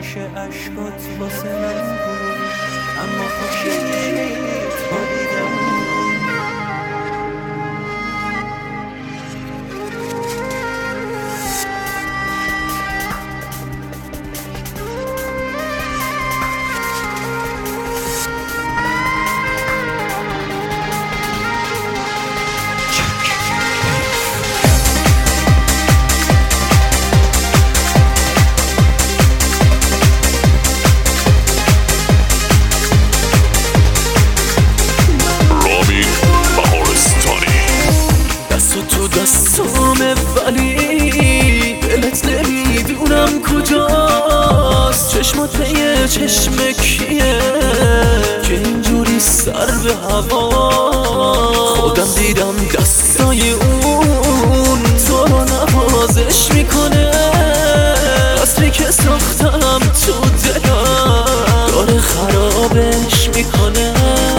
همیشه عشقات واسه من بود، اما خوشیت با دیدم. دستامه ولی دلت نمیدونم کجاست، چشمات پی چشم کیه که اینجوری سر به هوا. خودم دیدم دستای اون تو رو نوازش میکنه، قصری که ساختم تو دلم داره خرابش میکنه.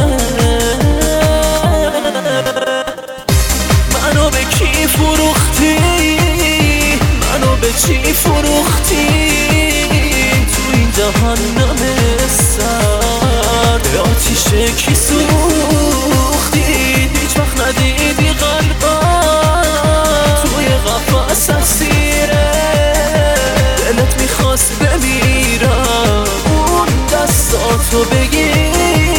منو به کی فروختی؟ منو به چی فروختی؟ تو این جهنم سرد به آتیش کی سوختی؟ هیچ وقت ندیدی قلبم توی قفس اسیره، دلت میخواست بمیرم اون دستاتو بگیره.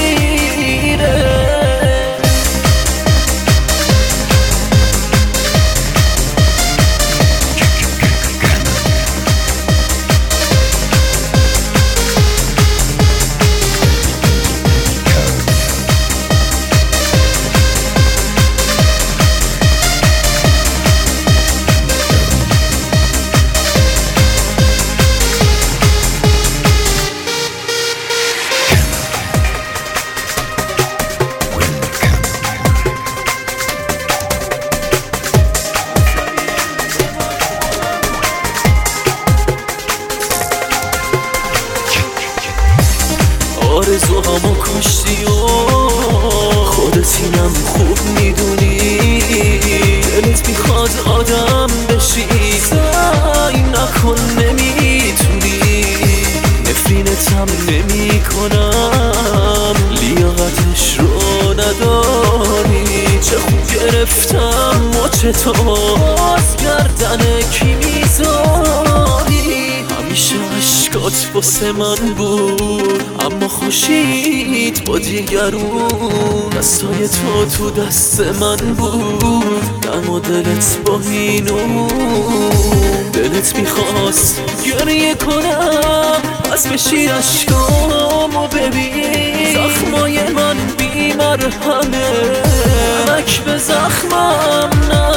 آرزوهامو کشتی و خودت اینم خوب میدونی، دلت میخواد آدم بشی سعی نکن نمیتونی، نفرینتم نمی کنم لیاقتش رو نداری، چه خوب گرفتم مچ تو باز گردن کی میذاری. همیشه عشقات واسه من بود اما خوشید با دیگرون، دستای تو دست من بود دم و دلت با اینو، دلت میخواست گریه کنم از بشی عشقامو ببین، زخمای من بی مرهمه نمک به زخمم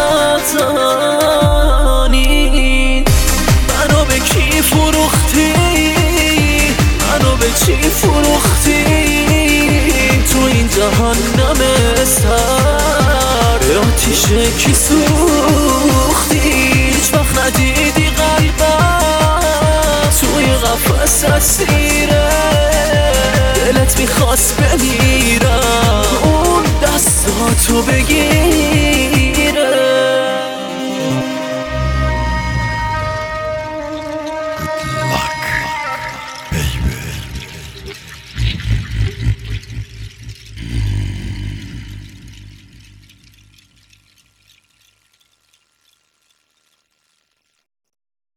نزنی. منو به کی فروختی؟ منو به چی فروختی؟ تو این جهنم سر به آتیش کی سوختی؟ هیچ وقت ندیدی قلبم توی قفس اسیره، دلت میخواست بمیرم اون دستاتو بگیر.